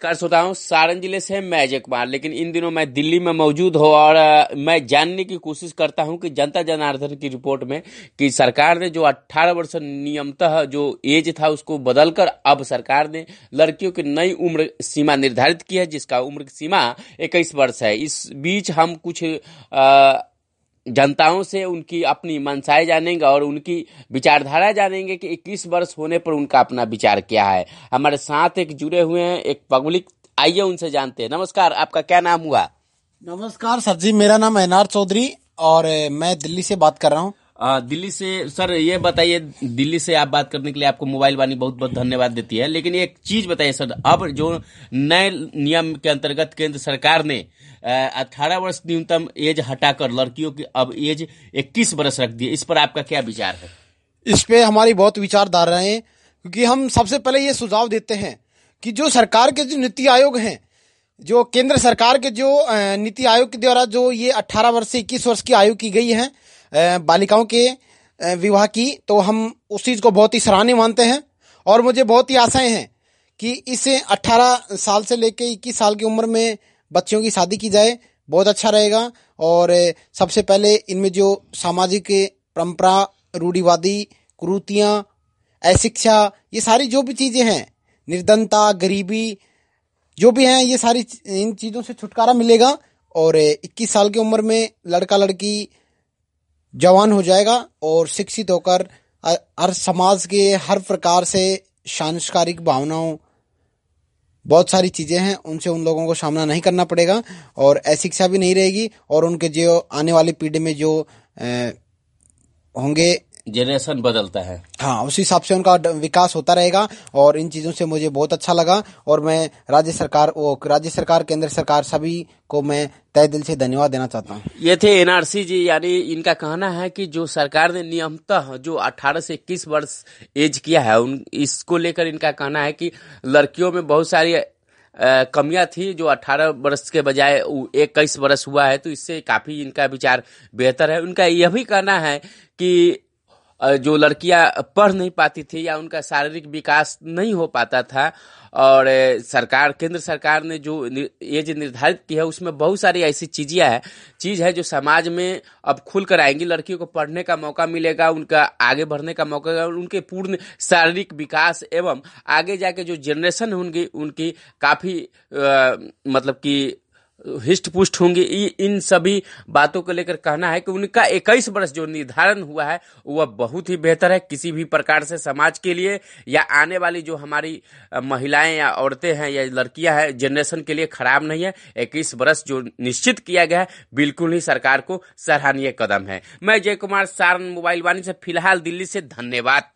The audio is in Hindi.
नमस्कार श्रोताओं, सारण जिले से मैं अजय कुमार। लेकिन इन दिनों मैं दिल्ली में मौजूद हूँ और मैं जानने की कोशिश करता हूँ कि जनता जनार्दन की रिपोर्ट में कि सरकार ने जो 18 वर्ष नियमतः जो एज था उसको बदलकर अब सरकार ने लड़कियों की नई उम्र सीमा निर्धारित की है, जिसका उम्र सीमा 21 वर्ष है। इस बीच हम कुछ जनताओं से उनकी अपनी मंशाएं जानेंगे और उनकी विचारधारा जानेंगे कि 21 वर्ष होने पर उनका अपना विचार क्या है। हमारे साथ एक जुड़े हुए हैं एक पब्लिक, आइए उनसे जानते हैं। नमस्कार, आपका क्या नाम हुआ? नमस्कार सर जी, मेरा नाम एनआर चौधरी और मैं दिल्ली से बात कर रहा हूँ। दिल्ली से सर, ये बताइए, दिल्ली से आप बात करने के लिए आपको मोबाइल वाणी बहुत बहुत धन्यवाद देती है। लेकिन एक चीज बताइए सर, अब जो नए नियम के अंतर्गत केंद्र सरकार ने 18 वर्ष न्यूनतम एज हटाकर लड़कियों की अब एज 21 वर्ष रख दी है, इस पर आपका क्या विचार है? इस पे हमारी बहुत विचारधारा है, क्योंकि हम सबसे पहले ये सुझाव देते हैं कि जो सरकार के जो नीति आयोग हैं, जो केंद्र सरकार के जो नीति आयोग के द्वारा जो ये 18 वर्ष से 21 वर्ष की आयु की गई है बालिकाओं के विवाह की, तो हम उस चीज को बहुत ही सराहनीय मानते हैं। और मुझे बहुत ही आशाएं हैं कि इस 18 साल से लेकर 21 साल की उम्र में बच्चियों की शादी की जाए, बहुत अच्छा रहेगा। और सबसे पहले इनमें जो सामाजिक परंपरा, रूढ़िवादी कुरीतियां, अशिक्षा, ये सारी जो भी चीजें हैं, निर्धनता, गरीबी जो भी हैं, ये सारी इन चीजों से छुटकारा मिलेगा। और 21 साल की उम्र में लड़का लड़की जवान हो जाएगा और शिक्षित होकर हर समाज के हर प्रकार से सांस्कारिक भावनाओं, बहुत सारी चीजें हैं, उनसे उन लोगों को सामना नहीं करना पड़ेगा और अशिक्षा भी नहीं रहेगी। और उनके जो आने वाली पीढ़ी में जो होंगे, जनरेशन बदलता है, हाँ, उस हिसाब से उनका विकास होता रहेगा। और इन चीजों से मुझे बहुत अच्छा लगा और मैं राज्य सरकार, केंद्र सरकार सभी को मैं तहे दिल से धन्यवाद देना चाहता हूँ। ये थे एनआरसी जी, यानी इनका कहना है कि जो सरकार ने नियमतः जो 18 से 21 वर्ष एज किया है, इसको लेकर इनका कहना है कि लड़कियों में बहुत सारी कमियां थी, जो 18 वर्ष के बजाय 21 वर्ष हुआ है, तो इससे काफी इनका विचार बेहतर है। उनका यह भी कहना है कि जो लड़कियां पढ़ नहीं पाती थी या उनका शारीरिक विकास नहीं हो पाता था, और केंद्र सरकार ने जो एज निर्धारित की है उसमें बहुत सारी ऐसी चीज है जो समाज में अब खुल कर आएंगी। लड़कियों को पढ़ने का मौका मिलेगा, उनका आगे बढ़ने का मौका मिलेगा, उनके पूर्ण शारीरिक विकास एवं आगे जाके जो जनरेशन होंगी उनकी काफी मतलब कि हिस्ट पुष्ट होंगी। इन सभी बातों को लेकर कहना है कि उनका 21 वर्ष जो निर्धारण हुआ है वह बहुत ही बेहतर है, किसी भी प्रकार से समाज के लिए या आने वाली जो हमारी महिलाएं या औरतें हैं या लड़कियां हैं, जनरेशन के लिए खराब नहीं है। 21 वर्ष जो निश्चित किया गया है बिल्कुल ही सरकार को सराहनीय कदम है। मैं अजय कुमार, सारण मोबाइल वाणी से फिलहाल दिल्ली से, धन्यवाद।